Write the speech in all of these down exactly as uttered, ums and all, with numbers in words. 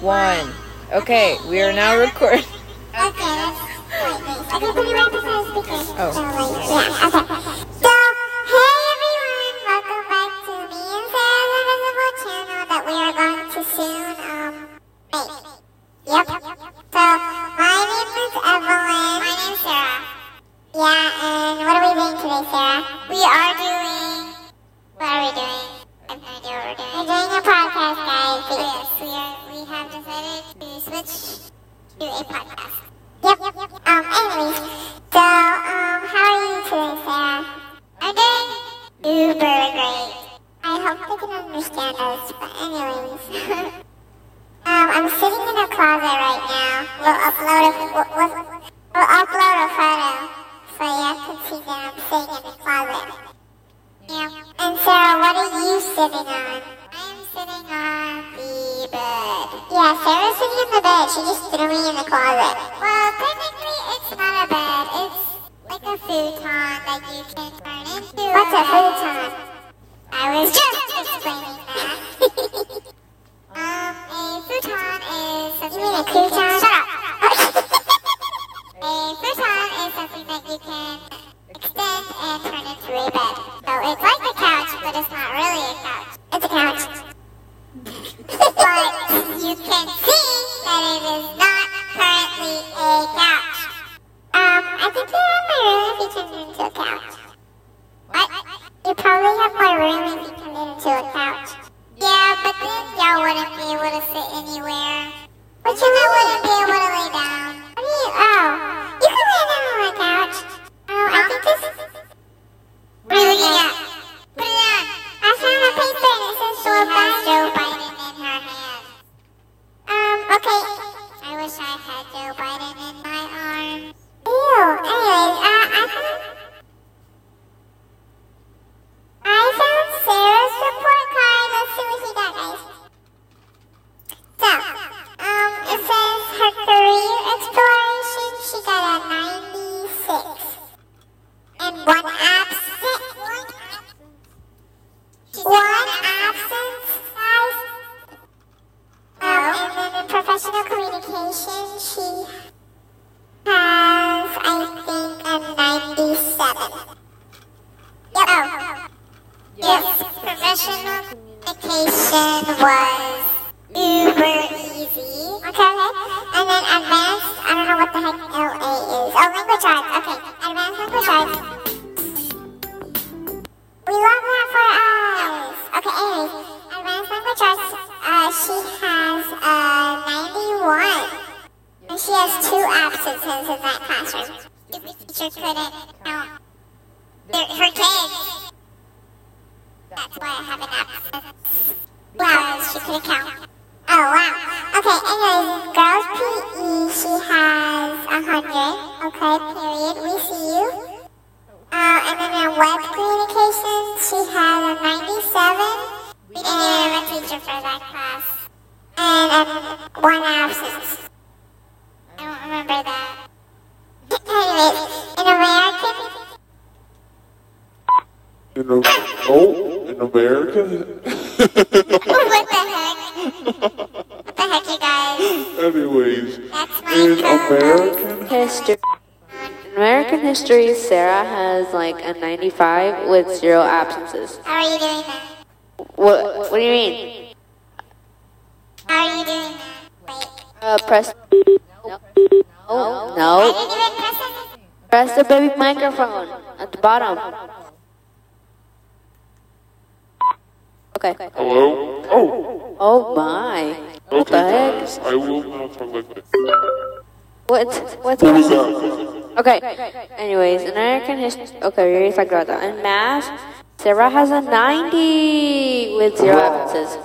one. Okay, we are now recording. Okay, let's wait, wait. Okay, put it right beside the speaker. Oh. So, like, yeah, okay. So, hey everyone, welcome back to me and Sarah's Invisible channel that we are going to soon, um, make. Yep. So, my name is Evelyn. My name's Sarah. Yeah, and what are we doing today, Sarah? We are doing... What are we doing? I have no idea what we're doing. We're doing a podcast, guys. Oh, yes, we are. We have decided to switch to a podcast. Yep, yep, yep. Um, anyways, so, um, how are you today, Sarah? I'm doing super great. I hope they can understand us, but anyways. um, I'm sitting in a closet right now. We'll upload a, we'll, we'll, we'll upload a photo, so you can see that I'm sitting in the closet. Yeah. And Sarah, what are you sitting on? I'm sitting on the bed. Yeah, Sarah's sitting in the bed. She just threw me in the closet. Well, technically, it's not a bed. It's like a futon that you can turn into. What's a futon? I was just explaining that. um, a futon is something. You mean a futon? Shut up. A futon is something that you can extend and turn into a bed. So it's like a couch, but it's not really a couch. It's a couch. But you can see that it is not currently a couch. Um, I think you have more room if you turn it into a couch. What? You probably have more room if you turn it into a couch. Yeah, but then y'all wouldn't be able to sit anywhere. But you know, wouldn't be able to lay down. What do you, oh, you can lay down on a couch. Oh, I think this... What are you looking at? Put it on. I found a paper and it says she has Joe Biden in her hand. Um, okay. I wish I had Joe Biden in my arms. Ew. Anyways, uh, I found... I found Sarah's report card. Let's see what she got, guys. So, um, it says her career exploration, she got a ninety-six. And one absent. One absence, guys. Um, and then in professional communication, she has, I think, a ninety-seven. Yep. Oh. Yes. Professional communication was uber easy. Okay, okay. And then advanced, I don't know what the heck L A is. Oh, language arts. Okay. Advanced language arts. We love that for us. Okay, anyways. Advanced language arts, uh, she has, uh, ninety-one. And she has two absences in that classroom. Stupid teacher couldn't count their, her kids. That's why I have an absence. Wow, she couldn't count. Oh, wow. Okay, anyways, girls P E, she has one hundred. Okay, period. We see you. Uh, and then in web communications, she had a ninety-seven. We didn't even have a teacher for that class. And um, one absence. I don't remember that. Anyways, in American... In a, oh, in America? What the heck? What the heck, you guys? Anyways, That's my in co-host. American History. In American history, Sarah has like a ninety-five with zero absences. How are you doing that? What? What do you mean? How are you doing that? Wait. Uh, press. No. I No. didn't even press it. Press the baby microphone at the bottom. Okay. hello? Oh, Oh my. What the okay, heck? guys. I will now talk like this. What's what's What was that? Okay. Anyways, in American history. Okay, we already talked about that. In math, Sarah has a ninety with zero absences.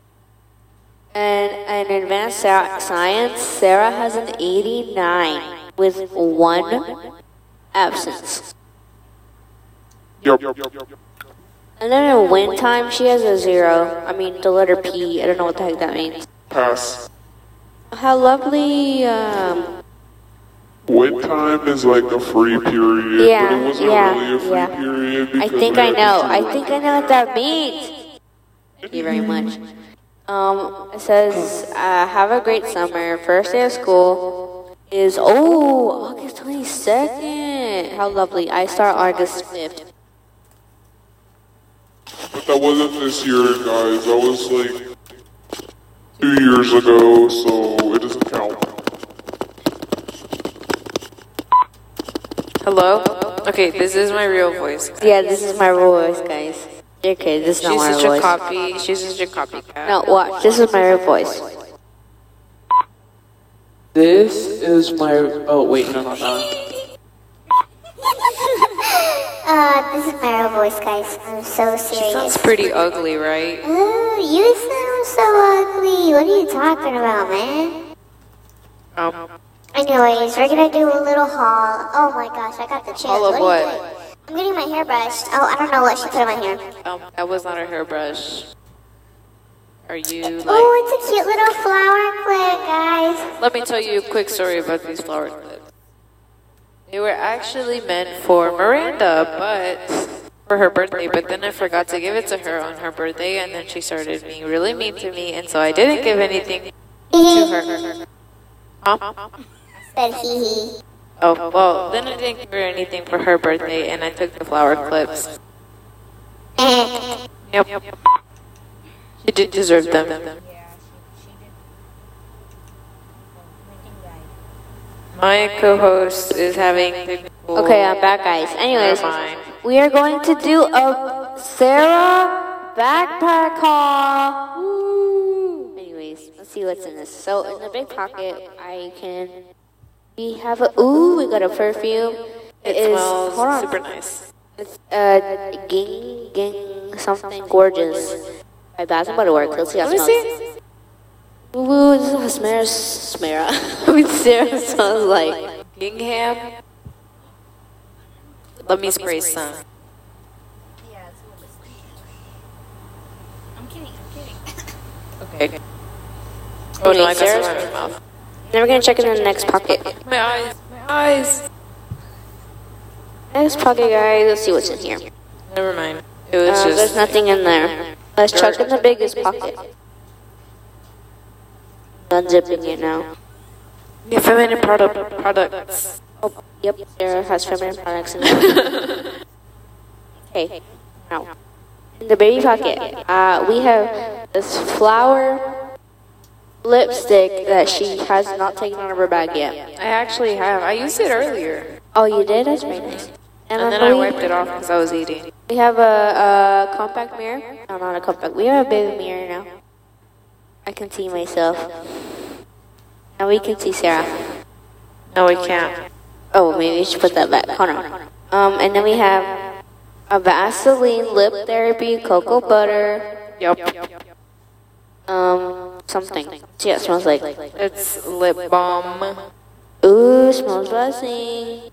And in advanced sa- science, Sarah has an eighty-nine with one absence. Yup. And then in wind time, she has a zero. I mean, the letter P. I don't know what the heck that means. Pass. How lovely. Um, Wait time is like a free period, Yeah, but it wasn't yeah, really a free yeah. period. I because think we I had know. to I do- think I know what that means. Thank you very much. Um, it says, uh, have a great summer. First day of school is, oh, August twenty-second. How lovely. I start August fifth. But that wasn't this year, guys. That was like two years ago, so it doesn't count. Hello? Okay, this is my real voice. Yeah, this is my voice, guys. Okay, this is not She's my such a voice. copy. She's such a copycat. No, watch. This is my real voice. This is my. Oh wait, no, not that. Uh, this is my real voice, guys. I'm so She serious. sounds pretty ugly, right? Ooh, you sound so ugly. What are you talking about, man? Um, Anyways, we're gonna do a little haul. Oh my gosh, I got the chance. Haul of What are you what? doing? I'm getting my hair brushed. Oh, I don't know what she put in my hair. um, that was not a hairbrush. Are you like? Oh, it's a cute little flower clip, guys. Let me tell you a quick story about these flower clips. They were actually meant for Miranda, but for her birthday. But then I forgot to give it to her on her birthday, and then she started being really mean to me, and so I didn't give anything to her. Huh? Said hee hee. Oh, well, then I didn't give her anything for her birthday, and I took the flower clips. Yep. She did deserve them. My co-host is having technical... Okay, I'm back, guys. Anyways, Never mind. we are going to do a Sarah backpack haul. Woo. Anyways, let's see what's in this. So, in the big pocket, I can... We have a... Ooh, we got a perfume. It is... smells Hold on. super nice. It's, uh, Ging... Ging... Something gorgeous. By Bath and Body Works. Let's see how it Let me smells. see. Ooh, this is how Smara... Smara. I mean, Sarah smells like... Gingham. Let me spray some. I'm kidding, I'm kidding. Okay. Oh no, I got Sarah's- some in my mouth. Then we're gonna check it in the next pocket. My eyes. My eyes. Next pocket, guys. Let's see what's in here. Never mind. It was Uh, just... there's nothing in there. Let's check in the biggest pocket. Unzipping it now. Yeah, feminine product, products. Oh, yep. Sarah has feminine products in there. Okay. Now, in the baby pocket, uh, we have this flower lipstick that she has not taken out of her bag yet. I actually have. I used it earlier. Oh, you did? That's very nice. And then I wiped it off because I was eating. We have a, a compact mirror. No, not a compact. We have a baby mirror now. I can see myself. Now we can see Sarah. No, we can't. Oh, maybe we should put that back. Hold on. Um, and then we have a Vaseline Lip Therapy Cocoa Butter. Yep. Um, something. See how it smells like. It's lip balm. Ooh, smells blessing.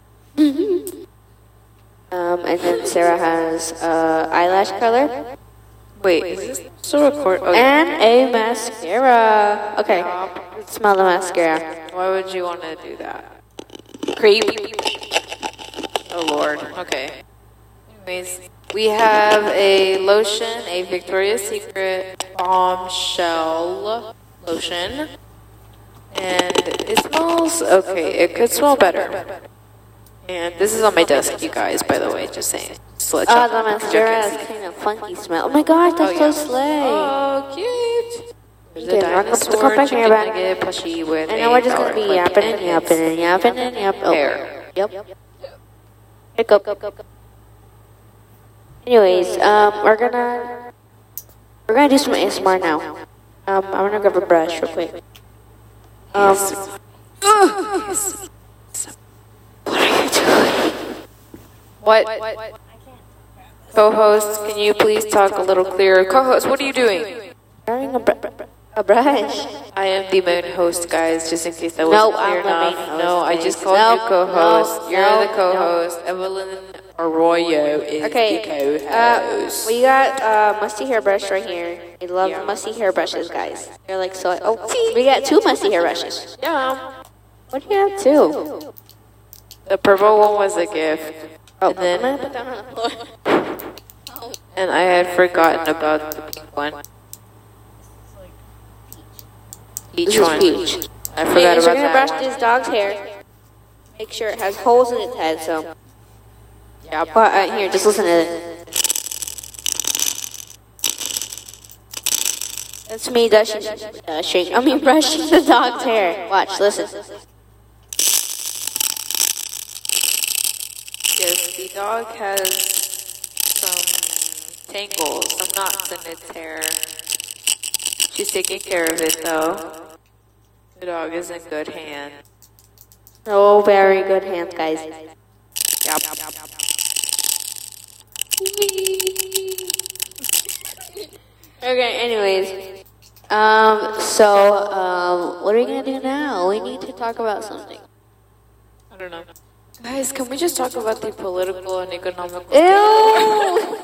um, and then Sarah has uh, eyelash color. Wait, is this still record? Oh, And a mascara. Okay, let's smell the mascara. why would you want to do that? Creep. Oh lord. Okay. Anyways, we have a lotion, a Victoria's Secret bombshell lotion, and it smells okay. It could smell better. And this is on my desk, you guys. By the way, just saying. Just to let Oh, y'all the know. mascara has kind of funky smell. Oh my gosh, that's Oh, yeah. so slay. Oh, cute. There's Okay, a we're gonna put the dinosaur compact chicken mirror back. nugget plushie with And a then we're just flower gonna be clip yapping in and yapping its and yapping and yapping. Oh, hair. yep. Pick up. Anyways, um, we're gonna we're gonna do some A S M R now. Um, I'm gonna grab a brush real quick. Um, what are you doing? What? Co-host, can you please talk a little clearer? Co-host, what are you doing? Grabbing a, br- br- a brush. I am the main host, guys, just in case that No, wasn't clear I'm the main enough. host, No, I guys. just called No, you co-host. no, You're no, the co-host. Evelyn Arroyo is Okay, the uh, co-host. we got a musty hairbrush right here. I love Yeah. musty hairbrushes, guys. They're like so. Oh, we got two musty hairbrushes. Yeah. What do you have two? The purple one was a gift. Oh, And then- I'm gonna put that on the floor. And I had forgotten about the pink one. Each This is one. huge. I forgot Anyways, about we're gonna that brush one. this dog's hair. Make sure it has holes in its head. So, yeah. But uh, here, just listen to it. That's me brushing, brushing. I mean, brushing the dog's hair. Watch, listen. Yes, the dog has some tangles, some knots in its hair. She's taking care of it though. The dog is in good hands. Oh, very good hands, guys. Yep. Okay, anyways. Um, so, um, what are we gonna do now? We need to talk about something. I don't know. Guys, can we just talk about the political and economical Ew!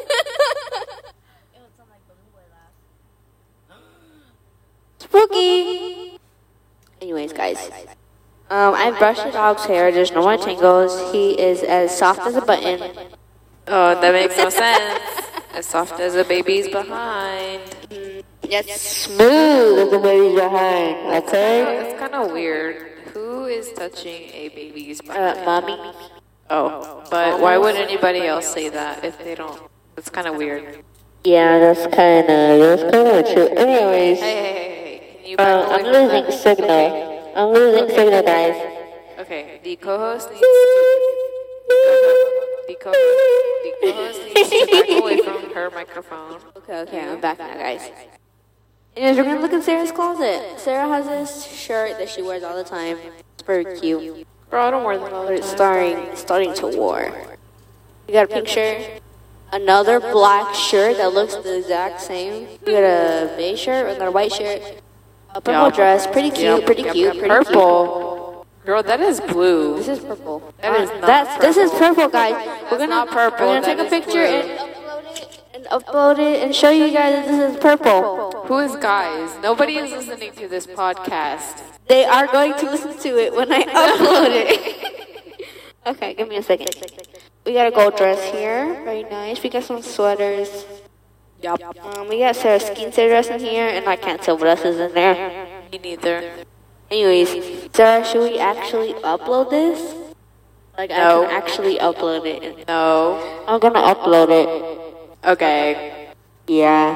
Spooky! Anyways, guys. Um, I brushed the dog's hair. There's no more tangles. He is as soft as a button. Oh, that makes no sense. As soft as a baby's behind. Yes, smooth as a baby's behind. Okay? It's kind of weird. Who is touching a baby's Uh, behind? mommy. Oh, but why would anybody else say that if they don't? It's kind of weird. Yeah, that's kind of that's kind of true. Anyways, Hey, hey, hey, hey. Can you uh, back away I'm from losing that? signal. I'm losing signal, guys. Okay, the co-host needs to. The co-host, the co-host needs to back away from her microphone. Okay, okay, I'm back now, guys. Anyways, we're gonna look in Sarah's closet. Sarah has this shirt that she wears all the time. It's very cute. Bro, I don't wear that all But the it's time. starting starting to war. You got a pink shirt, another black shirt that looks the exact same. You got a beige shirt, we got a white shirt, a purple Yup. dress, pretty cute, Yep, pretty yep, cute, yep. pretty Purple. Girl, that is blue. Cute. This is purple. That is not That's this is purple. purple, guys. We're gonna not purple, We're gonna that take a is picture blue. and upload it and upload it and show you guys that this is purple. Who is guys? Nobody is listening to this podcast. They are going to listen to it when I upload it. Okay, give me a second. We got a gold dress here. Very nice. We got some sweaters. Yup. Um, we got Sarah's skincare dress in here, and I can't tell what else is in there. Me neither. Anyways, Sarah, should we actually upload this? Like, No. I can actually upload it. No. I'm gonna upload it. Okay. Yeah.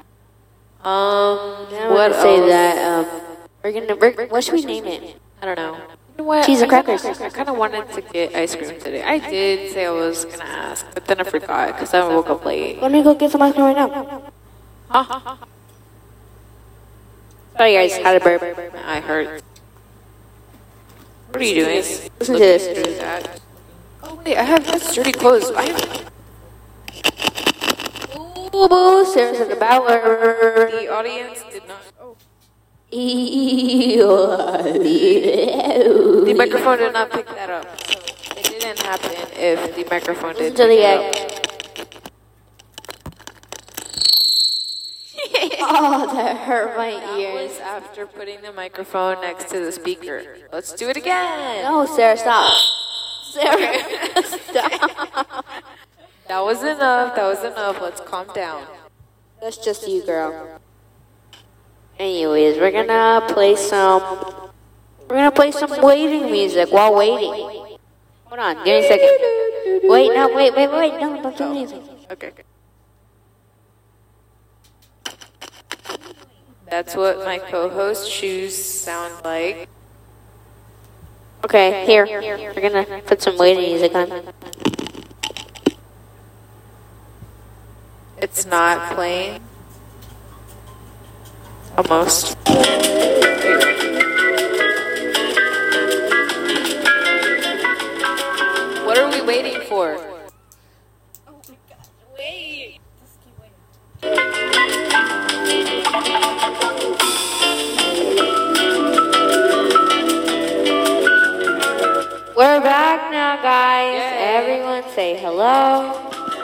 Um, Now what what say else? that? Um, we're gonna. We're, what should we name it? I don't know. You know what? Cheese and I kinda- crackers. I kind of wanted to get ice cream today. I did say I was gonna ask, but then I forgot because I woke up late. Let me go get some ice cream right now. Ha, ha, ha. Sorry, guys. Had a burp. I heard. What are you doing? Listen to Looking this. through that. Oh wait, I have that's dirty clothes. I have, Ooh, boo, Sarah's in the bower. the audience did not. Oh. The The microphone did not pick that up. So it didn't happen if the microphone did. Listen to pick the it egg. up. Oh, that hurt my That ears. was after putting the microphone next to the speaker. Let's do it again. No, Sarah, stop. Sarah, stop. That was enough. That was enough. Let's calm down. That's just you, girl. Anyways, we're gonna play some. We're gonna play some waiting music while waiting. Hold on, give me a second. Wait, no, wait, wait, wait, no, don't do anything. Okay. That's what my co-host shoes sound like. Okay, here. We're gonna put some waiting music on. It's not playing. Almost. What are we waiting for? We're back now, guys. Yay. Everyone say hello.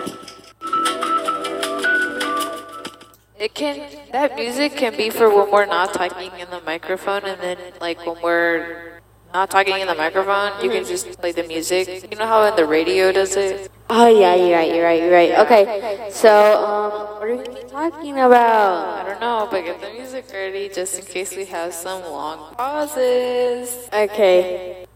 It can, that music can be for when we're not talking in the microphone, and then like when we're not talking in the microphone, you can just play the music. You know how in the radio does it? Oh yeah, you're right, you're right, you're right. Okay, so um, what are we gonna be talking about? I don't know, but get the music ready just in case we have some long pauses. Okay.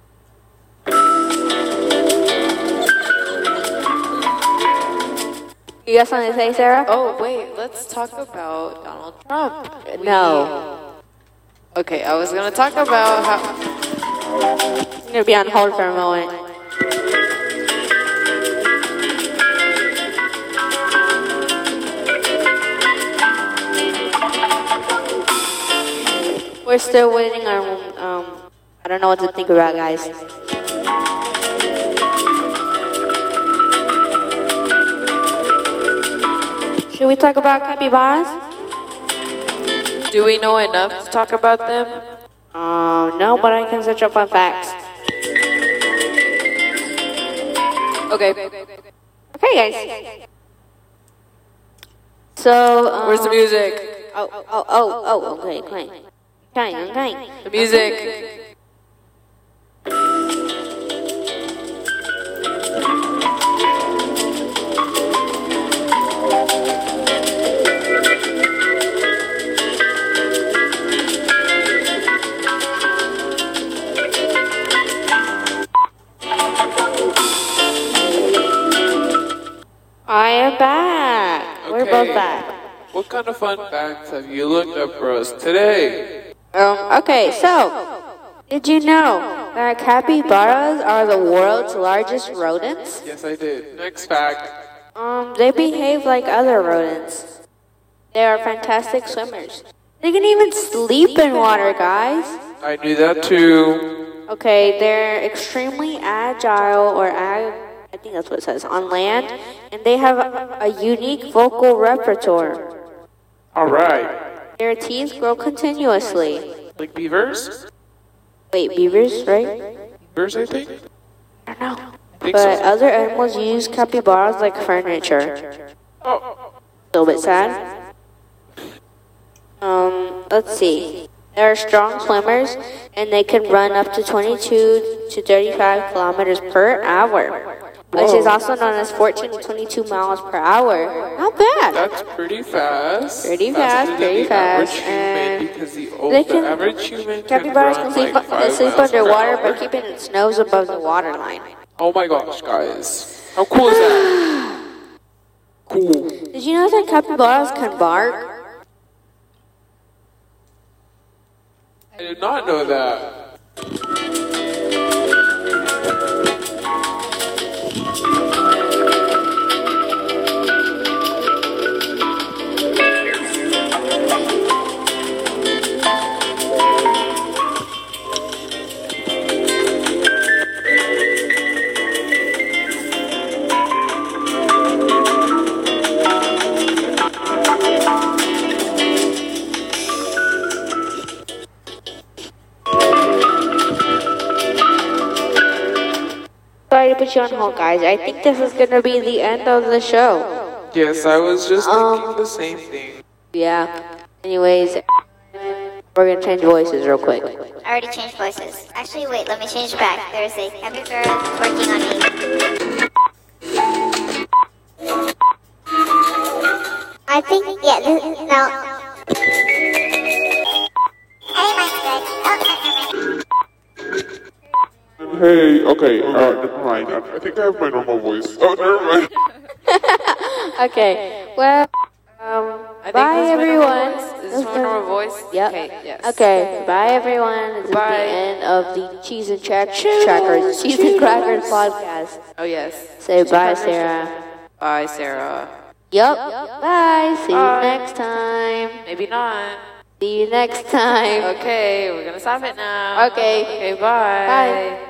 You got something to say, Sarah? Oh, wait, let's talk about Donald Trump. We- No. Okay, I was gonna talk about how. I'm gonna be on hold for a moment. We're still waiting on, um, I don't know what to think about, guys. Should we talk about capybaras? Do we know enough to talk about them? Um, no, but I can search up on facts. Okay. Okay, guys. So, um, Where's the music? Oh, oh, oh, oh, okay, okay. Okay, okay. The music. I am back. We're Okay. both back. What kind of fun facts have you looked up for us today? Um, okay, so, did you know that capybaras are the world's largest rodents? Yes, I did. Next fact. Um, they behave like other rodents. They are fantastic swimmers. They can even sleep in water, guys. I knew that too. Okay, they're extremely agile, or ag I think that's what it says, on land, and they have a, a unique vocal repertoire. Alright. Their teeth grow continuously. Like beavers? Wait, beavers, right? Beavers, I think? I don't know. I think But so. other animals use capybaras like furniture. Oh, A little bit sad. Um, let's see. They are strong swimmers, and they can run up to twenty-two to thirty-five kilometers per hour, which is also known as fourteen to twenty-two miles per hour. Not bad. that's pretty fast. Pretty Faster fast, than pretty the fast, average and human, because the, old, they the can- average human Capybaras can can run sleep, like they five sleep miles per underwater by hour. keeping its nose above the waterline. Oh my gosh, guys. How cool is that? Cool. Did you know that capybaras can bark? I did not know that. Sorry to put you on hold, guys. I think this is gonna be the end of the show. Yes, I was just Um, thinking the same thing. Yeah. Anyways, we're gonna change voices real quick. I already changed voices. Actually, wait, let me change back. There's a capybara working on me. I think, yeah, this, no. I think mine's good. Oh, no, never mind. Hey, okay, uh, never mind. I, I think I have my normal voice. Oh, never mind. Okay. Well, um, I think bye this is my normal everyone. voice. Is This this my is- normal voice? Yep. Okay, yes. Okay. Bye everyone. This is Bye. the end of the Cheese and Track Trackers, Cheese and Crackers podcast. Oh, yes. Say bye, Sarah. Bye, Sarah. Yup. Bye. See you Bye. next time. Maybe not. See you next time. Okay, we're gonna stop it now. Okay. Okay, bye. Bye.